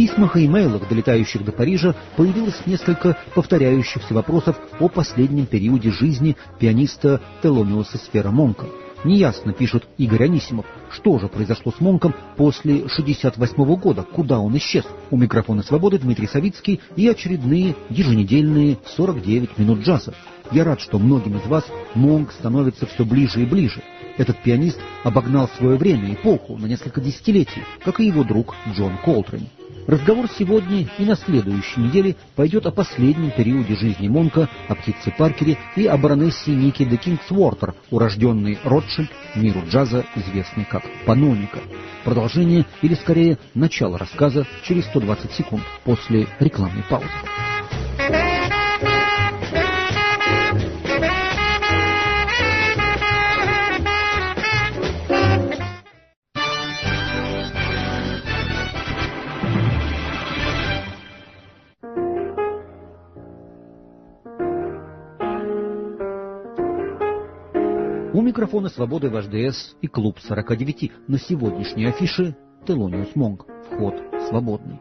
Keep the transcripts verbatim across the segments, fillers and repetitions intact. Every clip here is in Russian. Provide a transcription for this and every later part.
письмах и имейлах, долетающих до Парижа, появилось несколько повторяющихся вопросов о последнем периоде жизни пианиста Телониуса Сфера Монка. Неясно, пишет Игорь Анисимов, что же произошло с Монком после шестьдесят восьмого года, куда он исчез. У микрофона «Свободы» Дмитрий Савицкий и очередные еженедельные сорок девять минут джаза. Я рад, что многим из вас Монк становится все ближе и ближе. Этот пианист обогнал свое время, эпоху, на несколько десятилетий, как и его друг Джон Колтрейн. Разговор сегодня и на следующей неделе пойдет о последнем периоде жизни Монка, о птице Паркере и о баронессе Нике де Кингсуортер, урожденной Ротшильд, миру джаза, известной как Паноника. Продолжение, или скорее начало рассказа, через сто двадцать секунд после рекламной паузы. У микрофона «Свободы» в аш-ди-эс и клуб сорока девяти. На сегодняшней афише Телониус Монк. Вход свободный.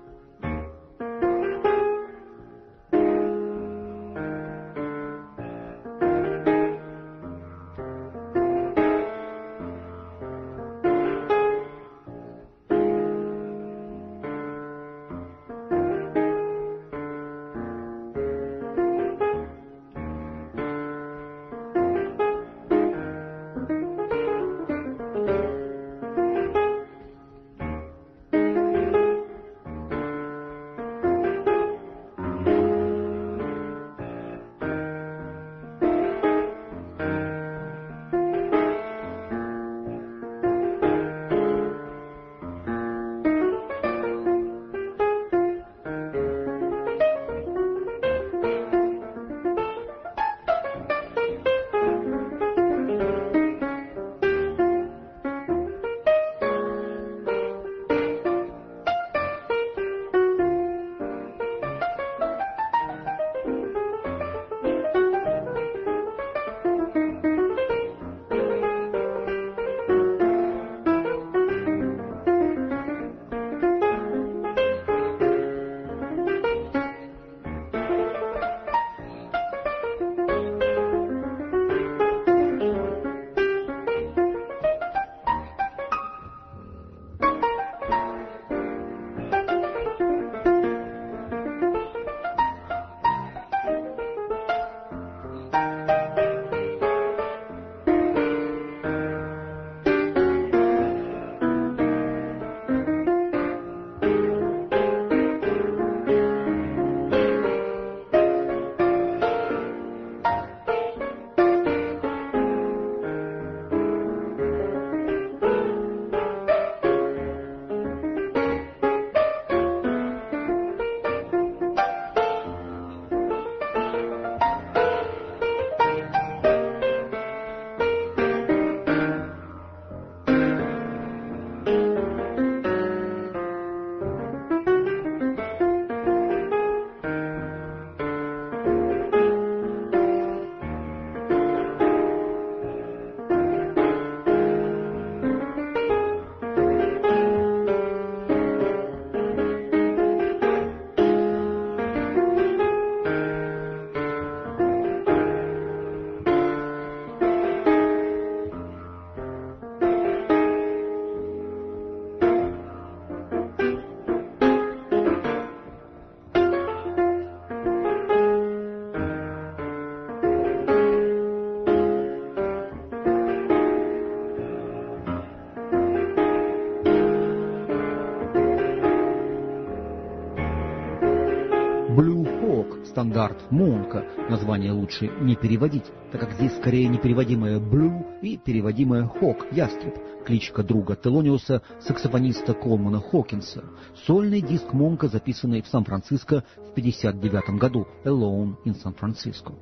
Стандарт Монка. Название лучше не переводить, так как здесь скорее непереводимое «блю» и переводимое «хок» — ястреб, кличка друга Телониуса, саксофониста Колмана Хокинса. Сольный диск Монка, записанный в Сан-Франциско в пятьдесят девятом году, «Alone in San Francisco».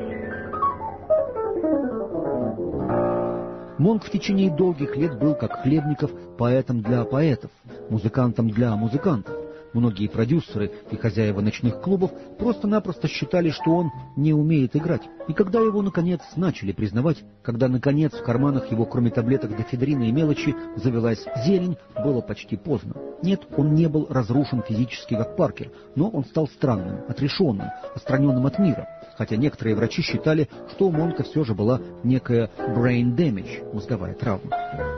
Монк в течение долгих лет был, как Хлебников, поэтом для поэтов, музыкантом для музыкантов. Многие продюсеры и хозяева ночных клубов просто-напросто считали, что он не умеет играть. И когда его, наконец, начали признавать, когда, наконец, в карманах его, кроме таблеток дофедрина и мелочи, завелась зелень, было почти поздно. Нет, он не был разрушен физически, как Паркер, но он стал странным, отрешенным, отстраненным от мира. Хотя некоторые врачи считали, что у Монка все же была некая brain damage, мозговая травма.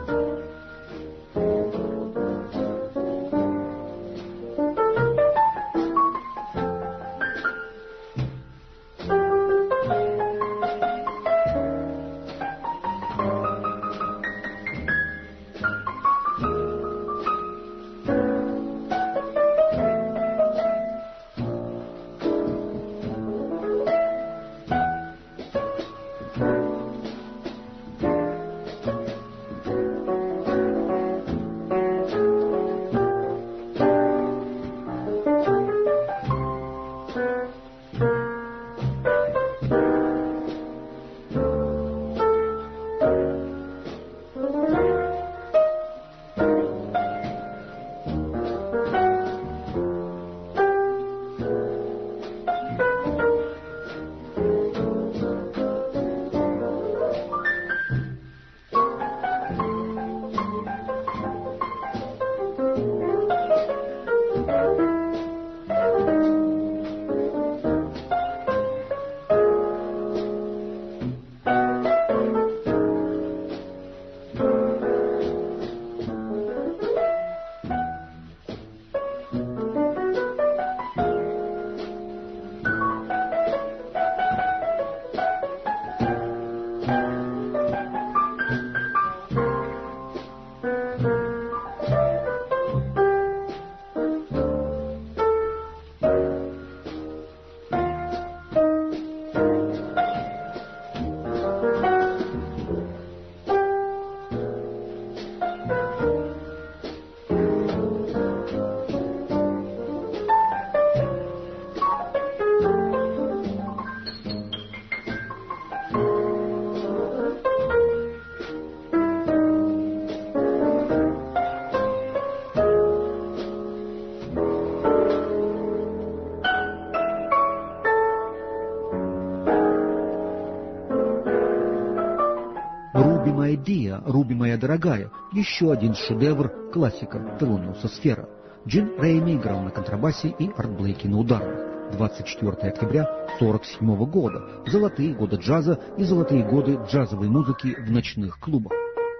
Диа, Руби моя дорогая, еще один шедевр классика Телониуса Сфера. Джин Рейми играл на контрабасе и Арт Блейки на ударных. двадцать четвёртого октября сорок седьмого года. Золотые годы джаза и золотые годы джазовой музыки в ночных клубах.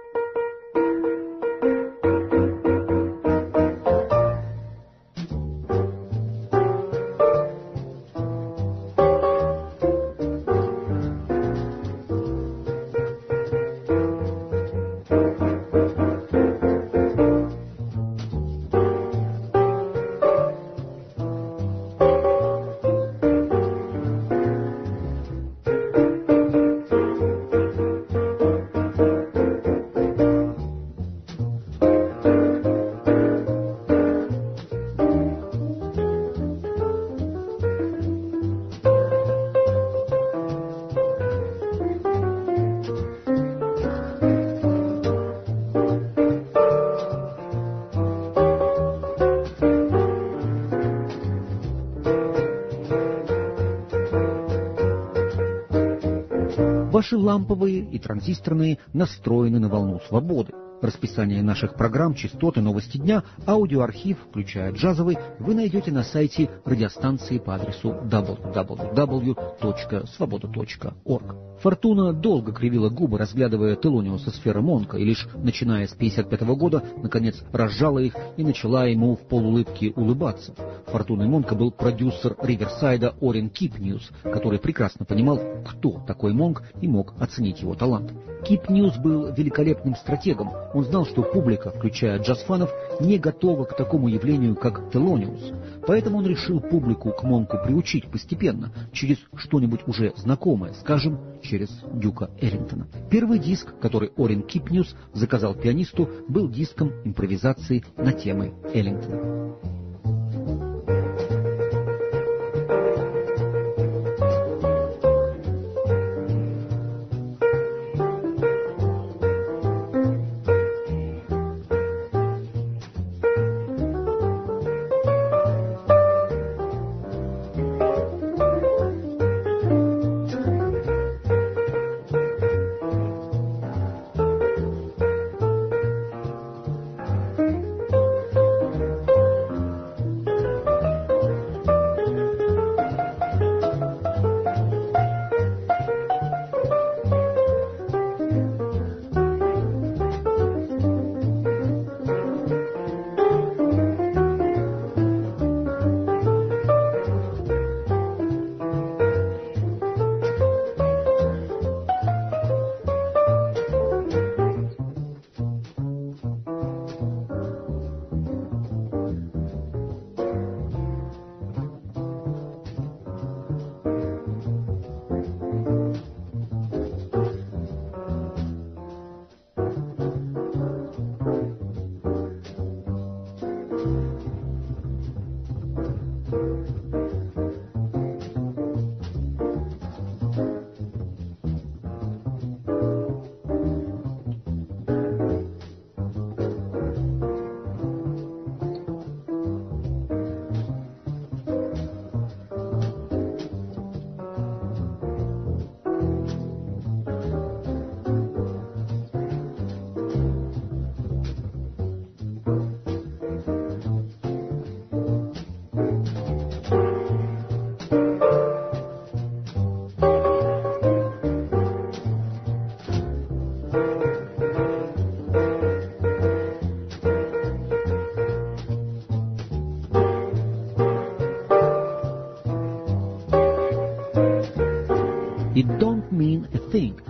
Ваши ламповые и транзисторные настроены на волну свободы. Расписание наших программ, частоты, новости дня, аудиоархив, включая джазовый, вы найдете на сайте радиостанции по адресу дабл ю дабл ю дабл ю точка свобода точка орг. Фортуна долго кривила губы, разглядывая Телониуса Сфера Монка, и лишь начиная с пятьдесят пятого года, наконец, разжала их и начала ему в полуулыбке улыбаться. Фортуной Монка был продюсер Риверсайда Орен Кипньюз, который прекрасно понимал, кто такой Монк, и мог оценить его талант. Кипньюз был великолепным стратегом. Он знал, что публика, включая джаз-фанов, не готова к такому явлению, как Телониус. Поэтому он решил публику к Монку приучить постепенно, через что-нибудь уже знакомое, скажем, через Дюка Эллингтона. Первый диск, который Орен Кипньюз заказал пианисту, был диском импровизации на темы Эллингтона.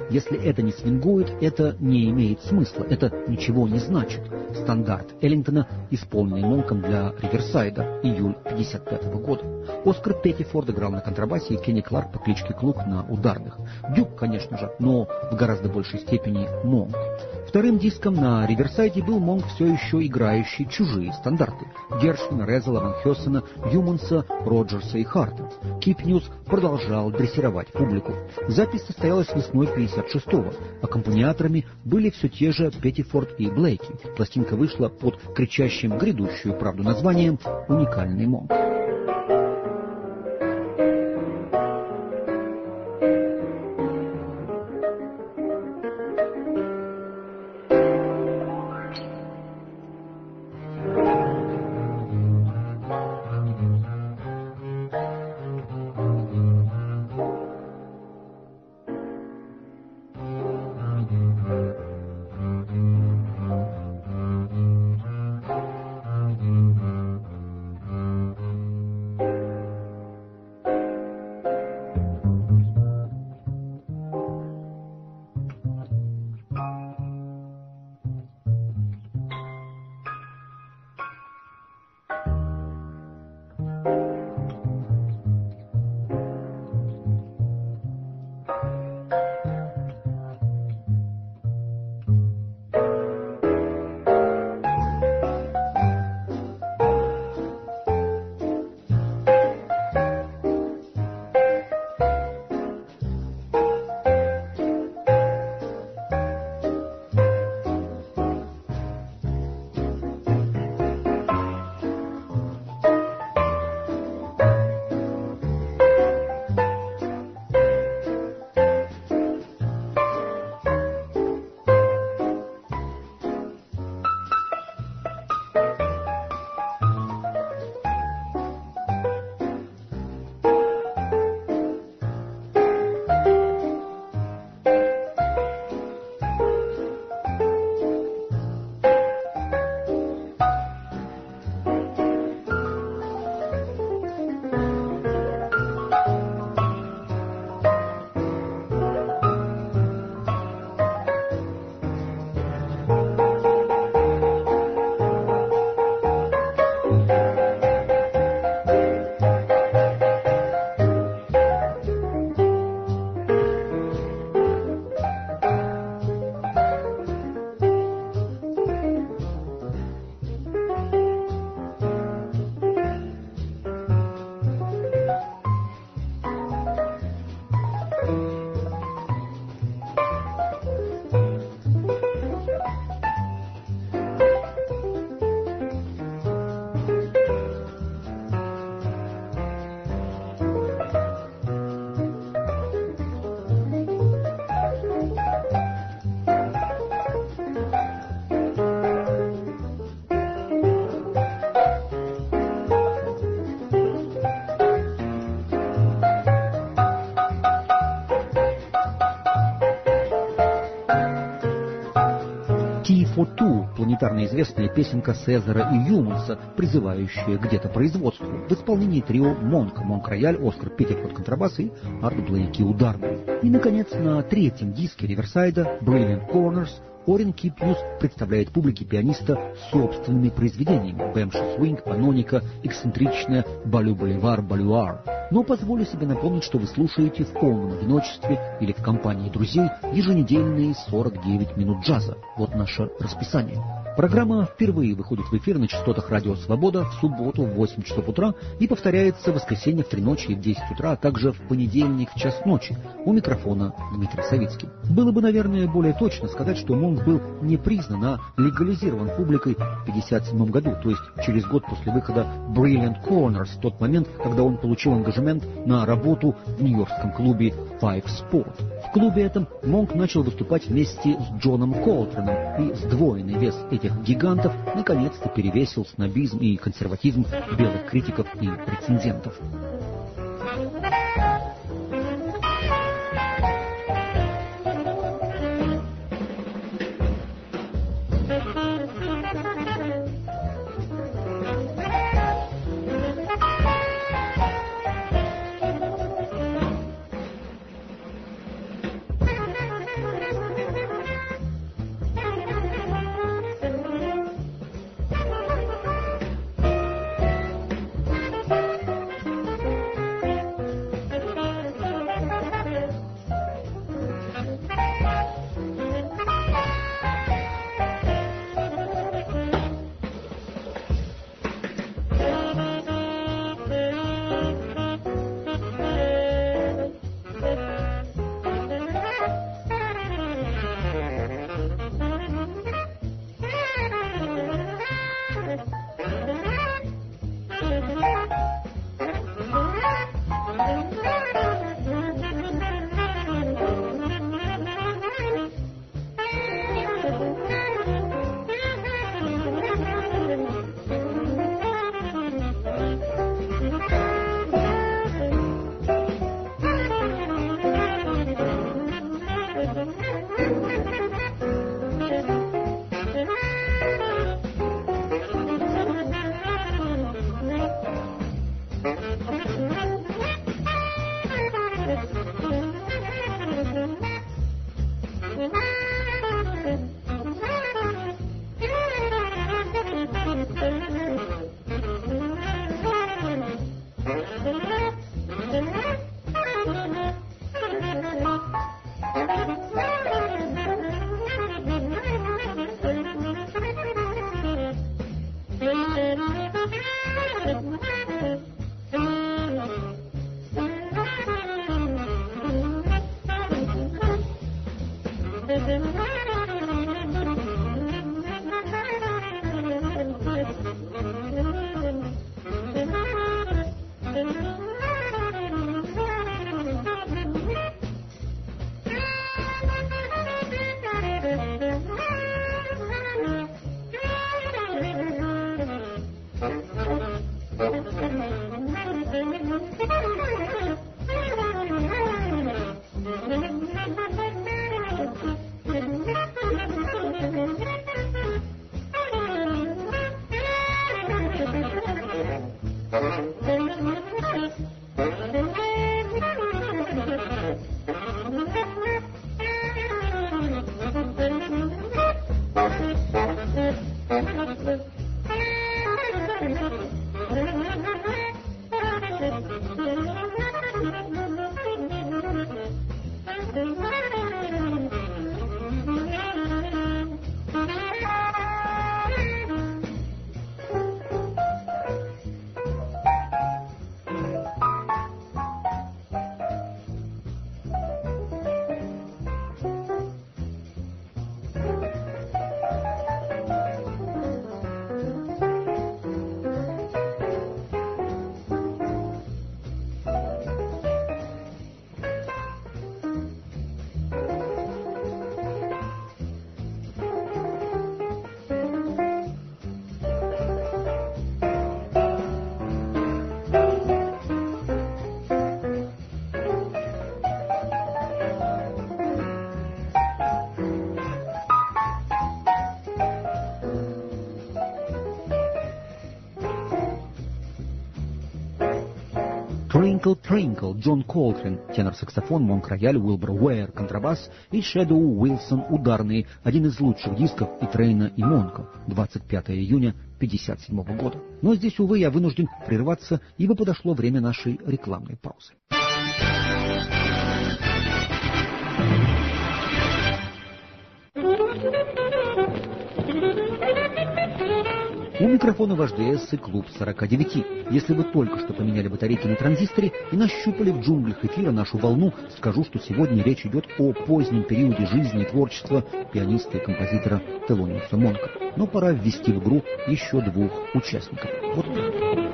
Если это не свингует, это не имеет смысла, это ничего не значит. Стандарт Эллингтона, исполненный Монком для Риверсайда, июль пятьдесят пятого года. Оскар Петтифорд играл на контрабасе, и Кенни Кларк по кличке Клук на ударных. Дюк, конечно же, но в гораздо большей степени Монк. Вторым диском на Риверсайде был Монк, все еще играющий чужие стандарты. Гершвина, Резела, Ван Хессена, Юманса, Роджерса и Харта. Кип Ньюс продолжал дрессировать публику. Запись состоялась весной пятьдесят шестого. Аккомпаниаторами были все те же Петтифорд и Блейки. Пластинка вышла под кричащим грядущую правду названием «Уникальный Монк». Планетарно известная песенка Сезара и Юманса, призывающая где-то производству, в исполнении трио Монк, Монк-рояль, Оскар Петтифорд контрабас и Арт Блейки ударный. И, наконец, на третьем диске Риверсайда Brilliant Corners Орен Кип Ньюс представляет публике пианиста собственными произведениями «Бэмши Свинг», «Паноника», «Эксцентричная», «Балю Боливар», «Балюар». Но позволю себе напомнить, что вы слушаете в полном одиночестве или в компании друзей еженедельные сорок девять минут джаза. Вот наше расписание. Программа впервые выходит в эфир на частотах Радио Свобода в субботу в восемь часов утра и повторяется в воскресенье в три ночи и в десять утра, а также в понедельник в час ночи. У микрофона Дмитрий Савицкий. Было бы, наверное, более точно сказать, что Монк был не признан, а легализирован публикой в пятьдесят седьмом году, то есть через год после выхода Brilliant Corners, в тот момент, когда он получил ангажемент на работу в нью-йоркском клубе Five Sport. В клубе этом Монк начал выступать вместе с Джоном Колтреном, и сдвоенный вес этих гигантов наконец-то перевесил снобизм и консерватизм белых критиков и рецензентов. Twinkle Twinkle, Джон Колтрейн, тенор-саксофон, Монк-рояль, Уилбур Уэйр, контрабас и Шэдоу Уилсон, ударные, один из лучших дисков и Трейна, и Монка, двадцать пятого июня пятьдесят седьмого года. Но здесь, увы, я вынужден прерваться, ибо подошло время нашей рекламной паузы. У микрофона ваш ди эс и клуб сорока девяти. Если вы только что поменяли батарейки на транзисторе и нащупали в джунглях эфира нашу волну, скажу, что сегодня речь идет о позднем периоде жизни и творчества пианиста и композитора Телониуса Монка. Но пора ввести в игру еще двух участников. Вот так.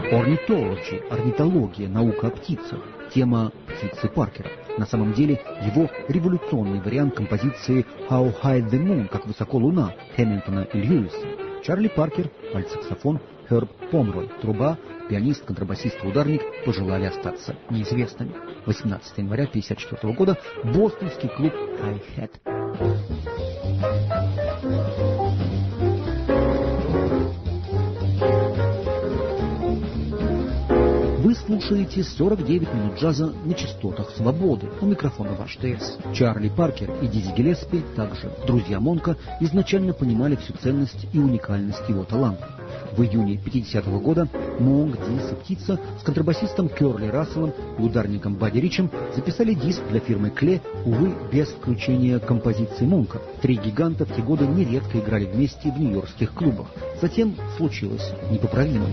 Ornithology, орнитология, наука о птицах, тема птицы Паркера. На самом деле его революционный вариант композиции «How High the Moon», как высоко луна, Хэмилтона и Льюиса. Чарли Паркер, альтсаксофон, Херб Помрой, труба, пианист, контрабасист и ударник пожелали остаться неизвестными. восемнадцатого января тысяча девятьсот пятьдесят четвёртого года бостонский клуб Hi-Hat. Вы слушаете сорок девять минут джаза на частотах свободы. У микрофона ваш ТС. Чарли Паркер и Дизи Гиллеспи, также друзья Монка, изначально понимали всю ценность и уникальность его таланта. В июне пятидесятого года Монк, Диз и Птица с контрабасистом Кёрли Расселом и ударником Бадди Ричем записали диск для фирмы Кле, увы, без включения композиции Монка. Три гиганта в те годы нередко играли вместе в нью-йоркских клубах. Затем случилось непоправимое.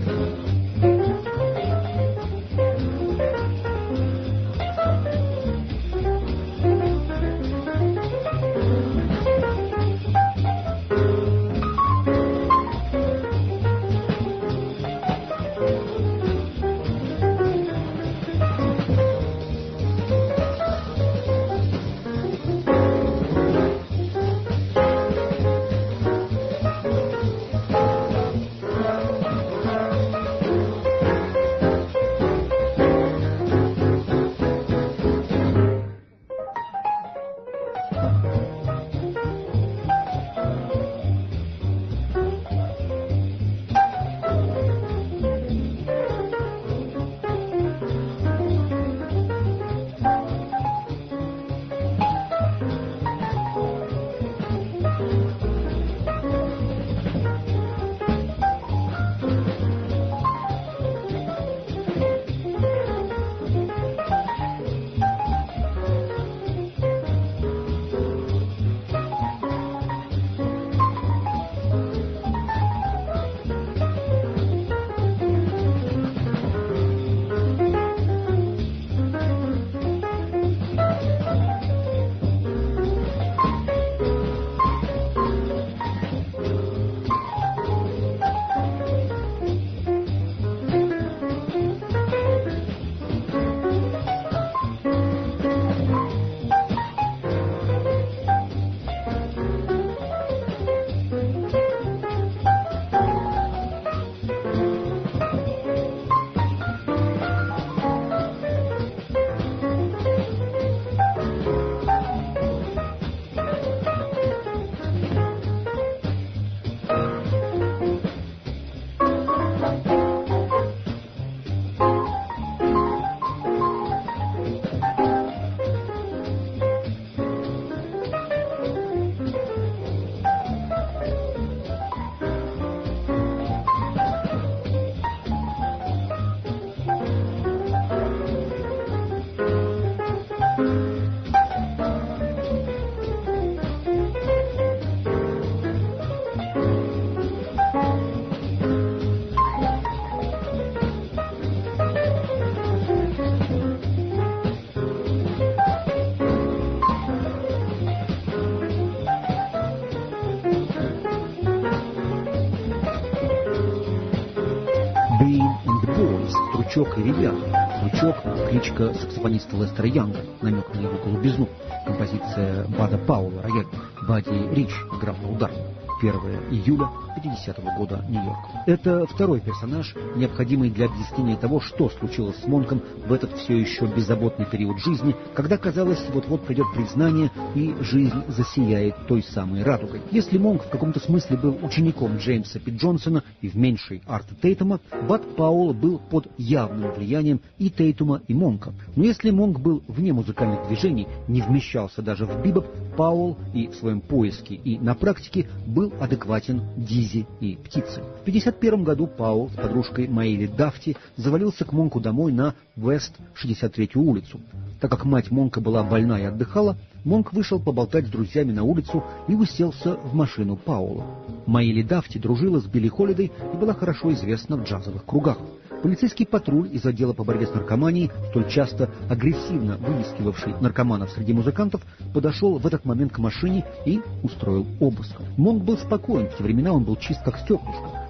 «Стручок и ребята». «Стручок» — кличка саксофониста Лестера Янга, намек на его голубизну. Композиция Бада Пауэлла, рояль. Бадди Рич играл на ударном. первого июля пятидесятого года, Нью-Йорк. Это второй персонаж, необходимый для объяснения того, что случилось с Монком в этот все еще беззаботный период жизни, когда, казалось, вот-вот придет признание и жизнь засияет той самой радугой. Если Монк в каком-то смысле был учеником Джеймса Пи Джонсона и в меньшей Арта Тейтума, Бад Пауэлл был под явным влиянием и Тейтума, и Монка. Но если Монк был вне музыкальных движений, не вмещался даже в бибоп, Пауэлл и в своем поиске, и на практике был адекватен Дизи и Птице. В пятьдесят первом году Пауэлл с подружкой Мэйли Дафти завалился к Монку домой на Вест шестьдесят третью улицу. Так как мать Монка была больна и отдыхала, Монк вышел поболтать с друзьями на улицу и уселся в машину Пауэлла. Мэйли Дафти дружила с Билли Холидей и была хорошо известна в джазовых кругах. Полицейский патруль из отдела по борьбе с наркоманией, столь часто агрессивно выискивавший наркоманов среди музыкантов, подошел в этот момент к машине и устроил обыск. Монк был спокоен, в те времена он был чист как стеклышко.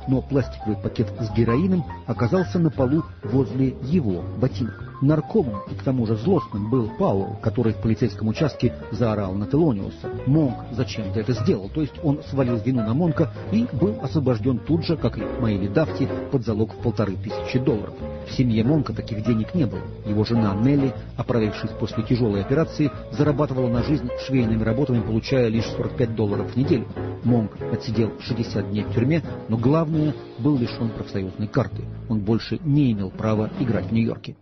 но пластиковый пакет с героином оказался на полу возле его ботинок. Наркомом и к тому же злостным был Пауэлл, который в полицейском участке заорал на Телониуса. Монк зачем-то это сделал, то есть он свалил вину на Монка и был освобожден тут же, как и Маэли Дафти, под залог в полторы тысячи долларов. В семье Монка таких денег не было. Его жена Нелли, оправившись после тяжелой операции, зарабатывала на жизнь швейными работами, получая лишь сорок пять долларов в неделю. Монк отсидел шестьдесят дней в тюрьме, но главное, был лишен профсоюзной карты. Он больше не имел права играть в Нью-Йорке.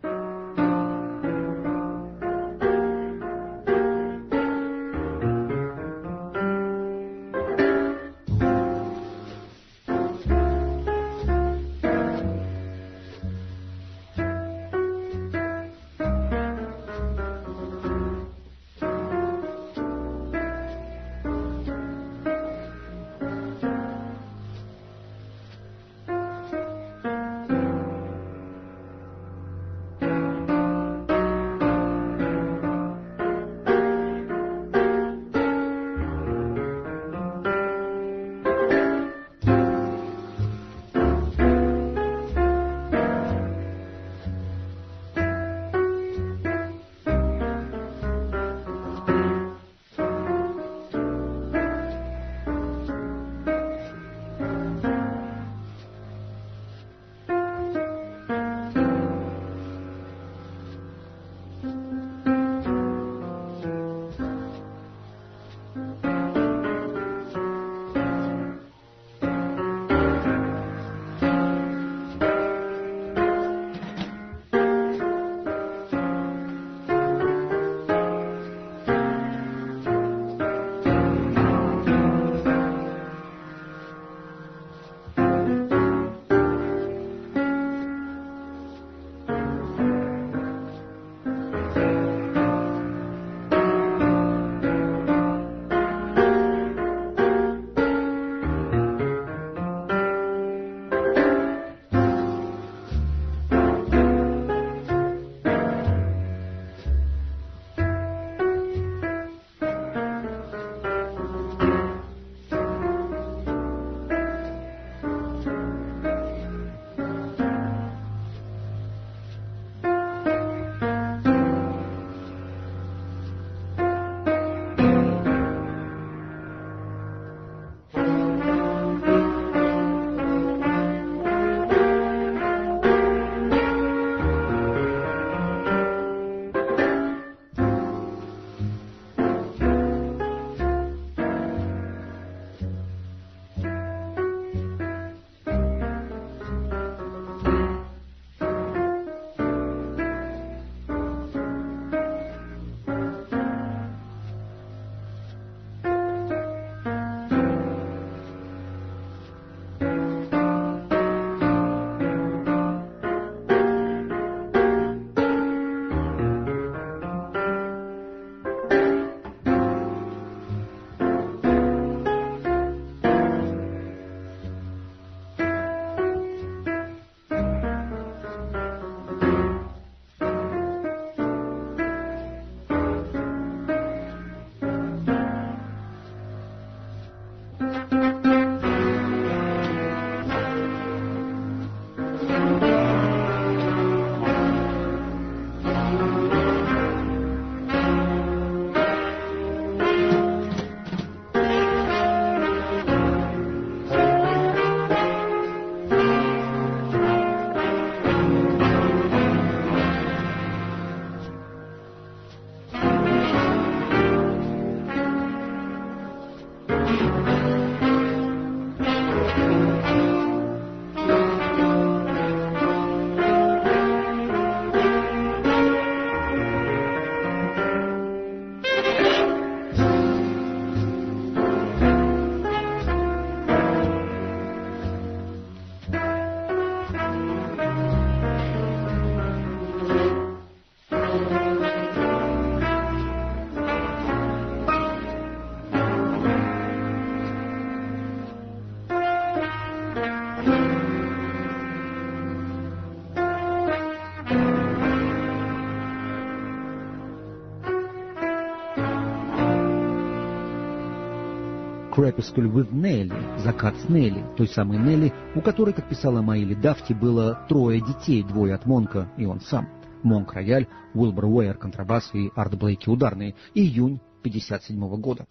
Crepuscle with Nelly, закат с Нелли, той самой Нелли, у которой, как писала Маили Дафти, было трое детей, двое от Монка и он сам. Монк рояль, Уилбур Уэйр контрабас и Арт Блейки ударные. Июнь пятьдесят седьмого года.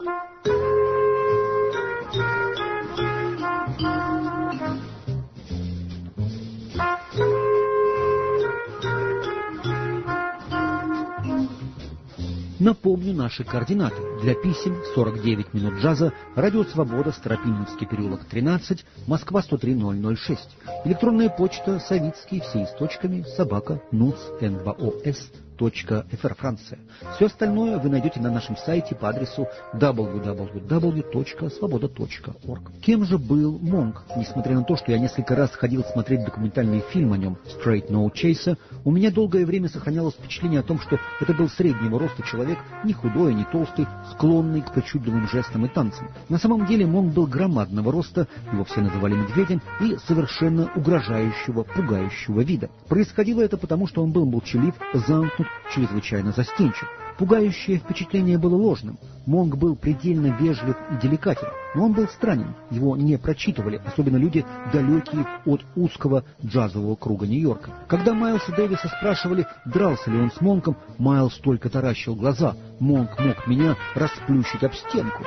Напомню наши координаты. Для писем сорок девять минут джаза, Радио Свобода, Старопининский переулок тринадцать, Москва сто три ноль ноль шесть. Электронная почта Савицкий, все и с точками, собака, нуц, нвос, точка фр, Франция. Все остальное вы найдете на нашем сайте по адресу дабл ю дабл ю дабл ю точка свобода точка орг. Кем же был Монк? Несмотря на то, что я несколько раз ходил смотреть документальный фильм о нем «Straight No Chaser», у меня долгое время сохранялось впечатление о том, что это был среднего роста человек, не худой, не толстый, склонный к причудливым жестам и танцам. На самом деле Монк был громадного роста, его все называли медведем, и совершенно угрожающего, пугающего вида. Происходило это потому, что он был молчалив, замкнут, чрезвычайно застенчив. Пугающее впечатление было ложным. Монк был предельно вежлив и деликатен, но он был странен. Его не прочитывали, особенно люди, далекие от узкого джазового круга Нью-Йорка. Когда Майлса Дэвиса спрашивали, дрался ли он с Монком, Майлс только таращил глаза. Монк мог меня расплющить об стенку.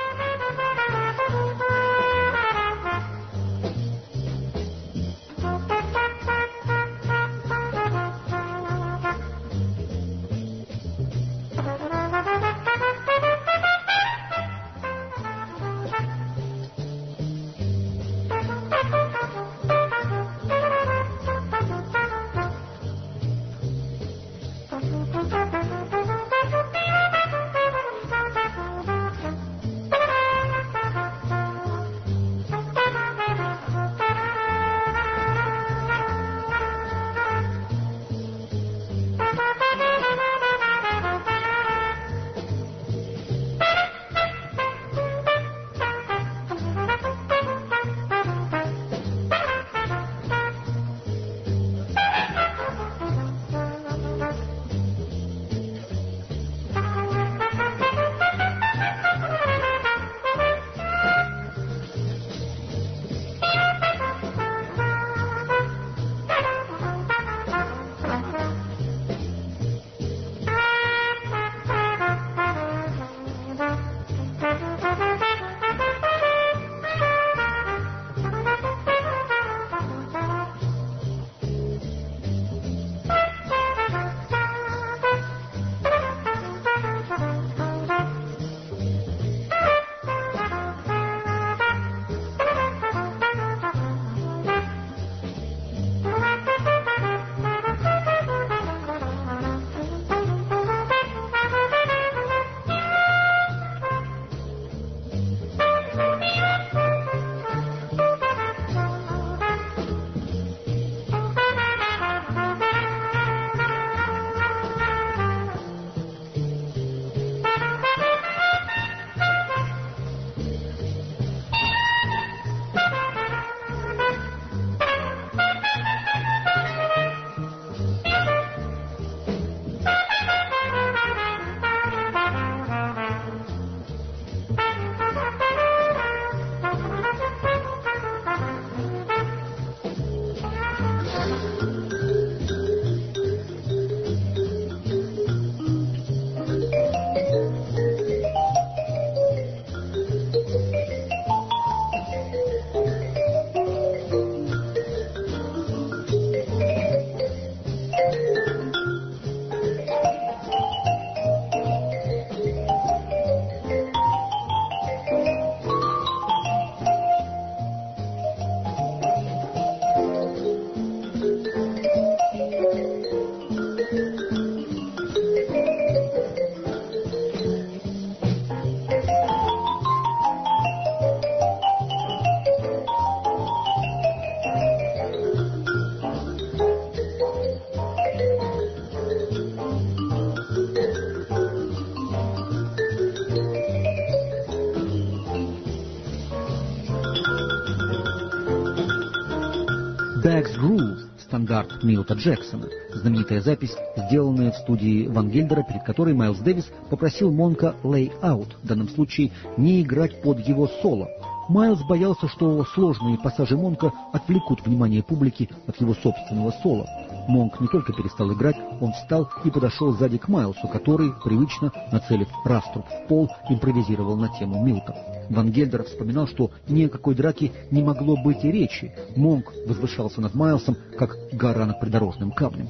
Милта Джексона. Знаменитая запись, сделанная в студии Ван Гельдера, перед которой Майлз Дэвис попросил Монка лей-аут, в данном случае не играть под его соло. Майлз боялся, что сложные пассажи Монка отвлекут внимание публики от его собственного соло. Монк не только перестал играть, он встал и подошел сзади к Майлсу, который, привычно нацелив раструб в пол, импровизировал на тему Милта. Ван Гельдер вспоминал, что ни о какой драке не могло быть и речи. Монк возвышался над Майлсом, как гора над придорожным камнем.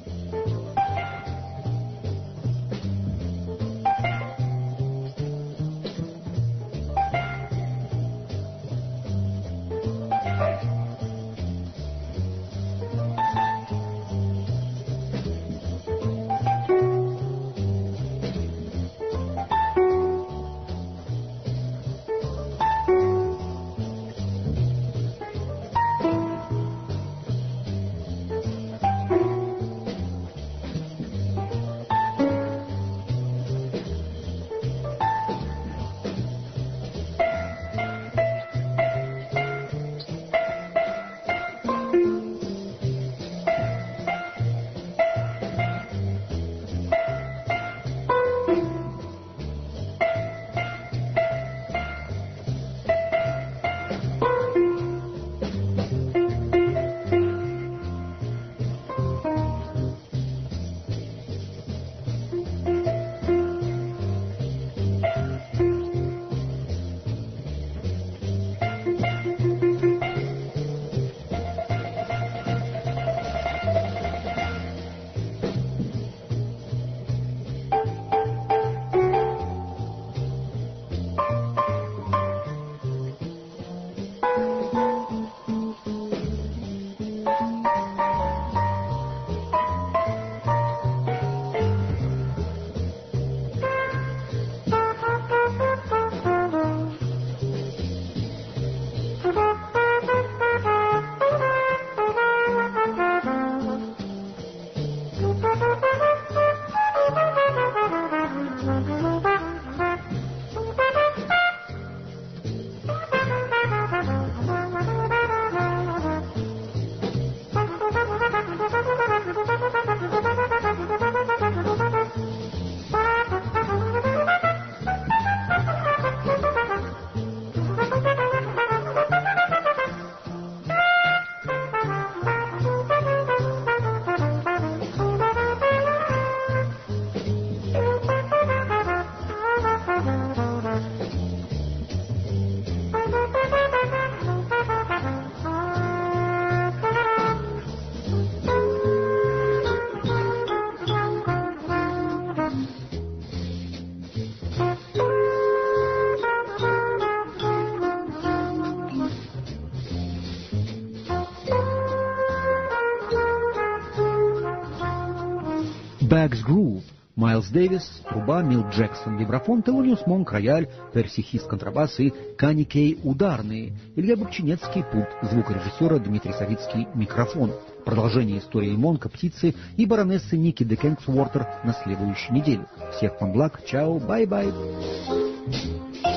Bag's Groove, Майлз Дэвис, труба, Милт Джексон, вибрафон, Телониус Монк, рояль, Перси Хис, контрабас и Кани Кей, ударные, Илья Бобчинецкий, пульт звукорежиссера, Дмитрий Савицкий, микрофон. Продолжение истории Монка, птицы и баронессы Ники де Кенксуортер на следующей неделе. Всех вам благ, чао, бай-бай.